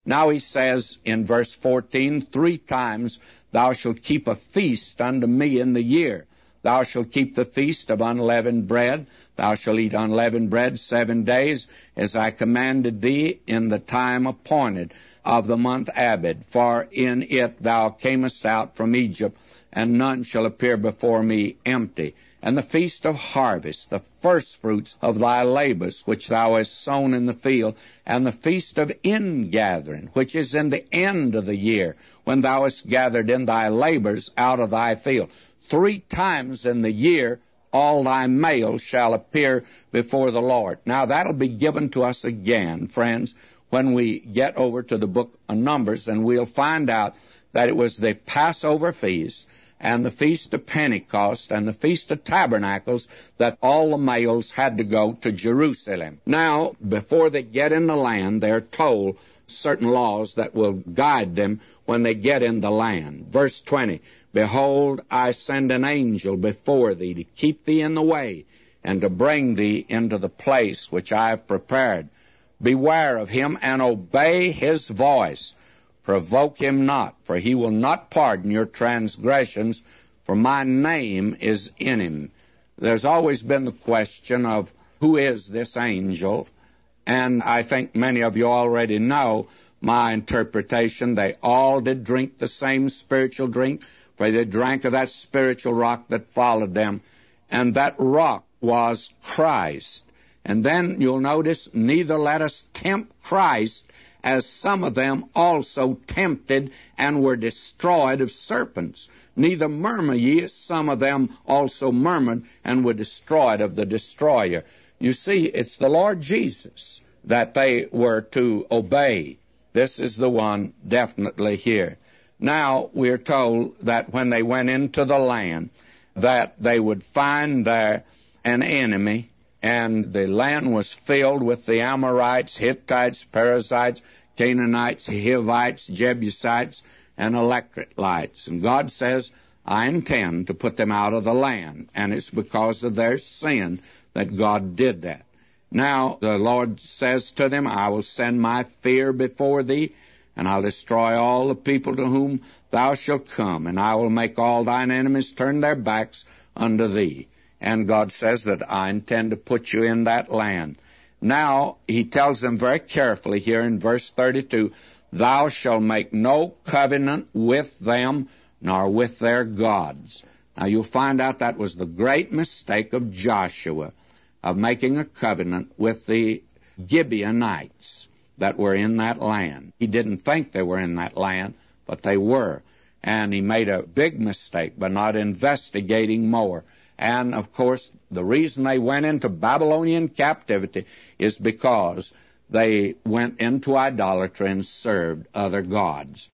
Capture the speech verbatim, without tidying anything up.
Now he says in verse fourteen, three times thou shalt keep a feast unto me in the year. Thou shalt keep the feast of unleavened bread. Thou shalt eat unleavened bread seven days, as I commanded thee in the time appointed of the month Abib. For in it thou camest out from Egypt, and none shall appear before me empty. And the feast of harvest, the firstfruits of thy labors, which thou hast sown in the field, and the feast of ingathering, which is in the end of the year, when thou hast gathered in thy labors out of thy field. Three times in the year all thy males shall appear before the Lord. Now that'll be given to us again, friends, when we get over to the book of Numbers, and we'll find out that it was the Passover feast and the Feast of Pentecost and the Feast of Tabernacles that all the males had to go to Jerusalem. Now, before they get in the land, they're told certain laws that will guide them when they get in the land. Verse twenty, Behold, I send an angel before thee to keep thee in the way, and to bring thee into the place which I have prepared. Beware of him, and obey his voice. Provoke him not, for he will not pardon your transgressions, for my name is in him. There's always been the question of who is this angel, and I think many of you already know my interpretation. They all did drink the same spiritual drink, for they drank of that spiritual rock that followed them, and that rock was Christ. And then you'll notice, neither let us tempt Christ, as some of them also tempted and were destroyed of serpents. Neither murmur ye, as some of them also murmured and were destroyed of the destroyer. You see, it's the Lord Jesus that they were to obey. This is the one definitely here. Now, we're told that when they went into the land, that they would find there an enemy, and the land was filled with the Amorites, Hittites, Perizzites, Canaanites, Hivites, Jebusites, and Electrites. And God says, I intend to put them out of the land, and it's because of their sin that God did that. Now, the Lord says to them, I will send my fear before thee, and I'll destroy all the people to whom thou shalt come, and I will make all thine enemies turn their backs unto thee. And God says that I intend to put you in that land. Now, he tells them very carefully here in verse thirty-two, Thou shalt make no covenant with them, nor with their gods. Now, you'll find out that was the great mistake of Joshua, of making a covenant with the Gibeonites that were in that land. He didn't think they were in that land, but they were. And he made a big mistake by not investigating more. And, of course, the reason they went into Babylonian captivity is because they went into idolatry and served other gods.